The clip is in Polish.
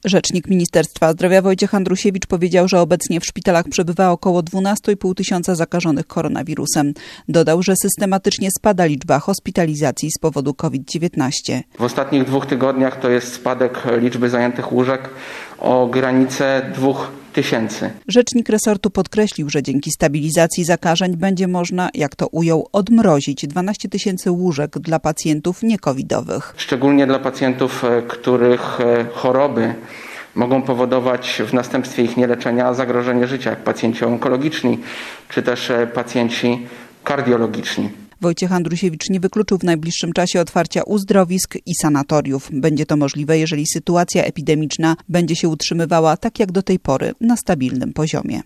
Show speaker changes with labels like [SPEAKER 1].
[SPEAKER 1] Rzecznik Ministerstwa Zdrowia Wojciech Andrusiewicz powiedział, że obecnie w szpitalach przebywa około 12,5 tysiąca zakażonych koronawirusem. Dodał, że systematycznie spada liczba hospitalizacji z powodu COVID-19.
[SPEAKER 2] W ostatnich 2 tygodniach to jest spadek liczby zajętych łóżek o granicę 2000.
[SPEAKER 1] Rzecznik resortu podkreślił, że dzięki stabilizacji zakażeń będzie można, jak to ujął, odmrozić 12 tysięcy łóżek dla pacjentów niecovidowych.
[SPEAKER 2] Szczególnie dla pacjentów, których choroby mogą powodować w następstwie ich nieleczenia zagrożenie życia, jak pacjenci onkologiczni czy też pacjenci kardiologiczni.
[SPEAKER 1] Wojciech Andrusiewicz nie wykluczył w najbliższym czasie otwarcia uzdrowisk i sanatoriów. Będzie to możliwe, jeżeli sytuacja epidemiczna będzie się utrzymywała tak jak do tej pory na stabilnym poziomie.